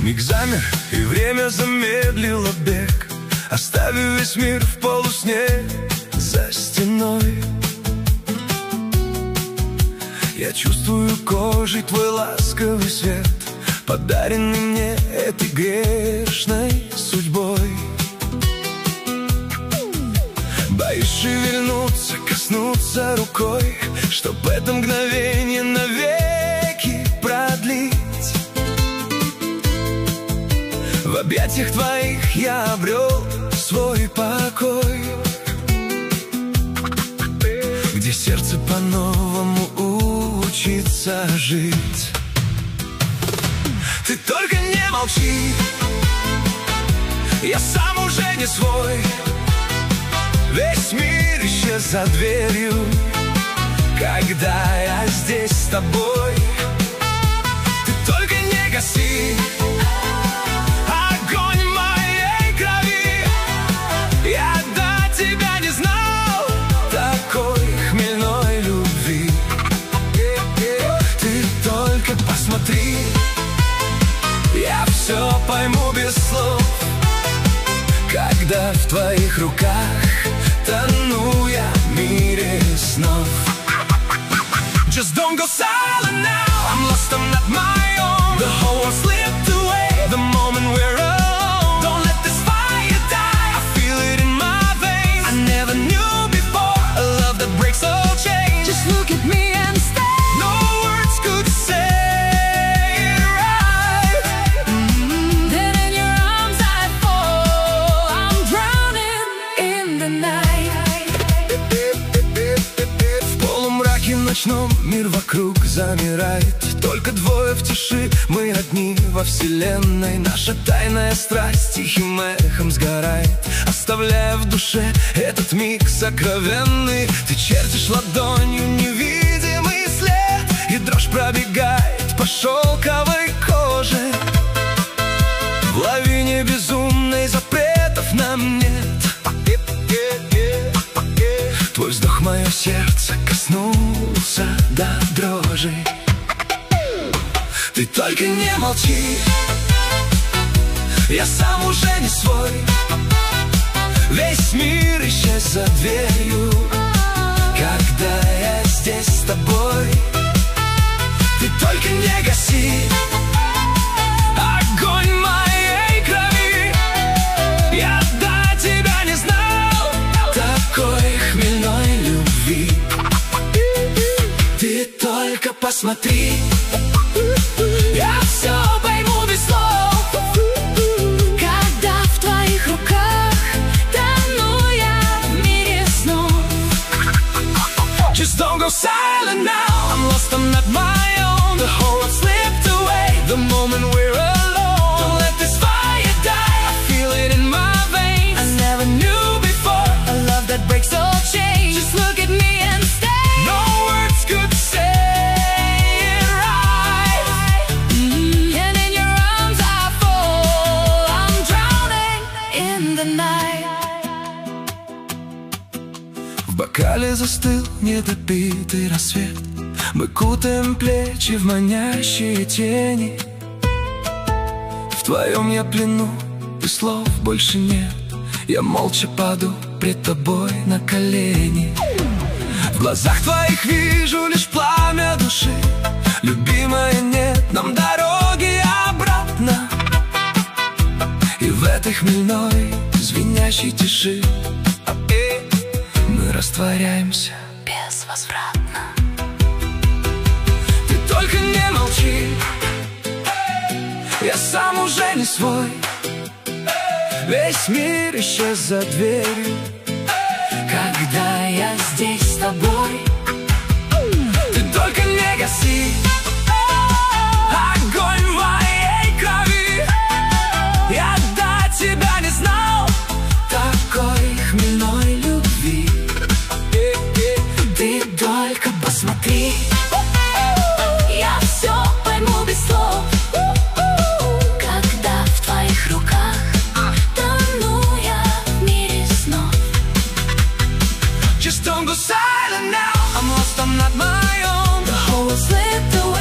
Миг замер, и время замедлило бег, оставив весь мир в полусне за стеной. Я чувствую кожей твой ласковый свет, подаренный мне этой грешной судьбой. Боюсь шевельнуться, коснуться рукой, чтоб это мгновение навеки продлить. В объятиях твоих я обрел свой покой, где сердце по-новому учится жить. Ты только не молчи, я сам уже не свой. Весь мир исчез за дверью, когда я здесь с тобой. Ты только не гаси огонь моей крови. Я до тебя не знал такой хмельной любви. Ты только посмотри, я все пойму без слов, когда в твоих руках тону я в мире снов. Just don't go silent now, I'm lost, I'm not my own. The whole world slipped away the moment we're alone. Don't let this fire die, I feel it in my veins. I never knew before a love that breaks all chains. Just look at me and stay. No words could say it right. Then in your arms I fall, I'm drowning in the night. В полумраке ночном мир вокруг замирает, только двое в тиши, мы одни во вселенной. Наша тайная страсть тихим эхом сгорает, оставляя в душе этот миг сокровенный. Ты чертишь ладонью невидимый след, и дрожь пробегает по шелковой коже. В лавине безумной запретов нам нет. Твой вздох мое сердце коснулся до дрожи. Ты только не молчи, я сам уже не свой. Весь мир исчез за дверью, когда я здесь с тобой. Ты только не гаси огонь моей крови. Я до тебя не знал такой хмельной любви. Ты только посмотри, я все пойму без слов, когда в твоих руках тону я в мире снов. Just don't go silent now, I'm lost, I'm not my own. The whole world slipped away the moment we're alone. Don't let this fire die, I feel it in my veins. I never knew before a love that breaks all chains. Just look at me and stay. No words could say it right. And in your arms I fall, I'm drowning in the night. В бокале застыл недопитый рассвет, мы кутаем плечи в манящие тени. В твоем я плену, и слов больше нет. Я молча паду пред тобой на колени. В глазах твоих вижу лишь пламя души. Любимая, нет нам дороги обратно. И в этой хмельной, звенящей тиши мы растворяемся Безвозвратно. Ты только не молчи, я сам уже не свой. Весь мир исчез за дверью, Когда я здесь с тобой. ты только не гаси огонь моей крови. Я до тебя не знал такой хмельной любви. Ты только посмотри, я все пойму без слов, когда в твоих руках тону я в мире снов. Just don't go silent now, I'm lost, I'm not my own. The whole world slipped away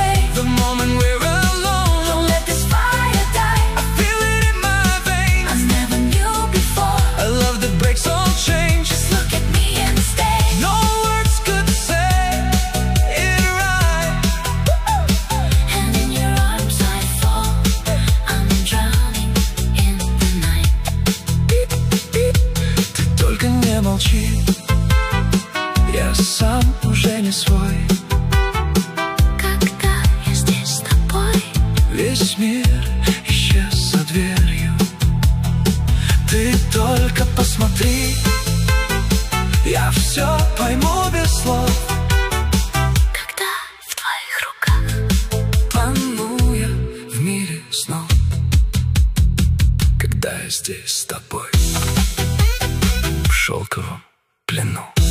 дверью. Ты только посмотри, я все пойму без слов. Когда в твоих руках Тону я в мире снов, когда я здесь с тобой в шелковом плену.